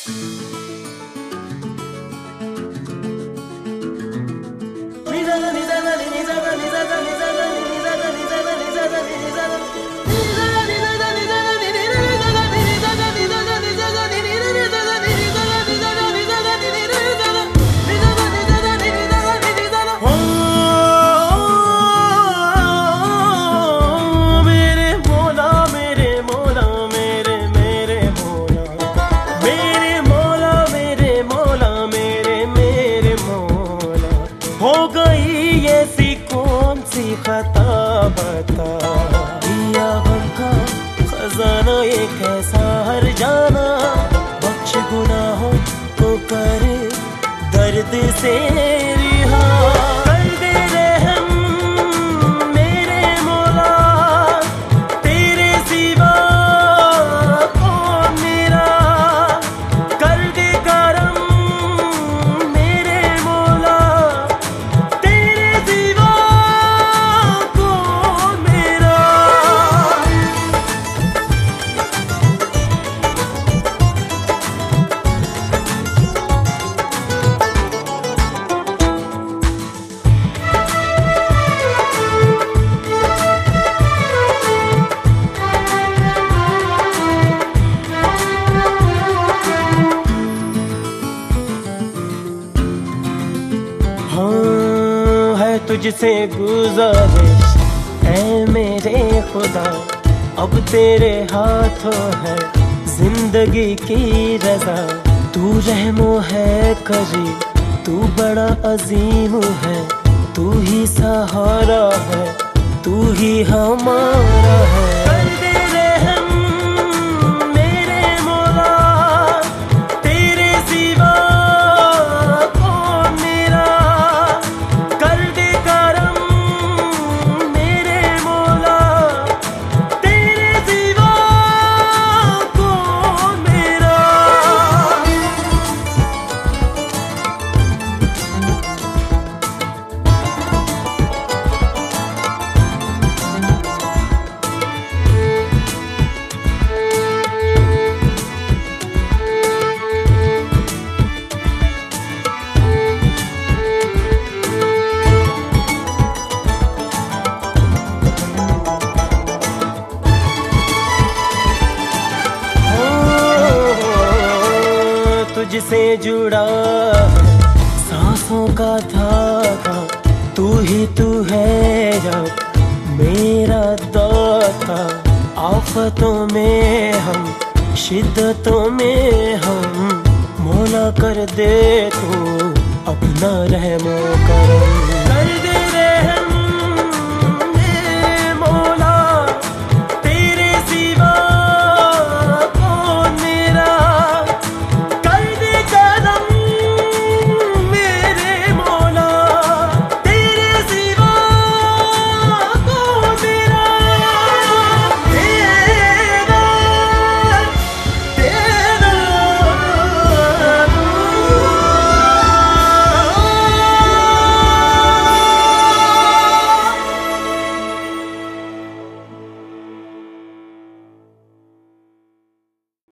हो गई ऐसी कौन सी खता बता, दिया हमका खजाना ये कैसा हर जाना, बख्श गुनाहों को कर दर्द से रिहा, कर दे रहम मेरे मौला, तेरे सिवा कौन मेरा, कर दे करम मेरे मौला, तेरे सिवा कौन मेरा। हाँ है तुझसे गुजारिश ऐ मेरे खुदा, अब तेरे हाथों है जिंदगी की रजा, तू रहमो है करी, तू बड़ा अजीम है, तू ही सहारा है, तू ही हमारा है, कर दे रहम मेरे मौला, तेरे सिवा कौन मेरा, कर दे करम मेरे मौला, तेरे सिवा कौन मेरा। तुझसे जुड़ा सांसों का धागा, तू ही तू है रब मेरा दाता, आफतों में हम शिद्दतों में हम, मौला कर दे तू अपना रहमो करम।